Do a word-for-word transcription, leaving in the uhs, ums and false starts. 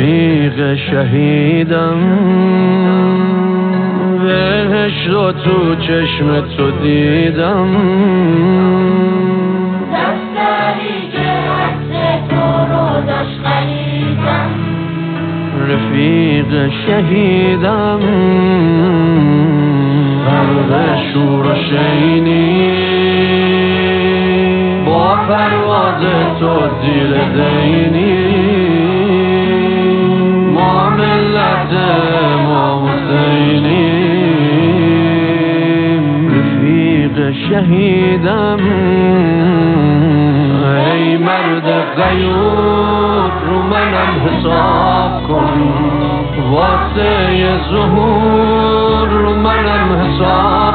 رفیق شهیدم بهشت رو تو چشم تو دیدم دفتری که عکس تو رو داشت خریدم رفیق شهیدم فرق شور و شینی با پرواز تو زیر دینی ما ملت ما حسینی رفیق شهیدم ای مرد غیور رو منم حساب کن واسه ظهور رو منم حساب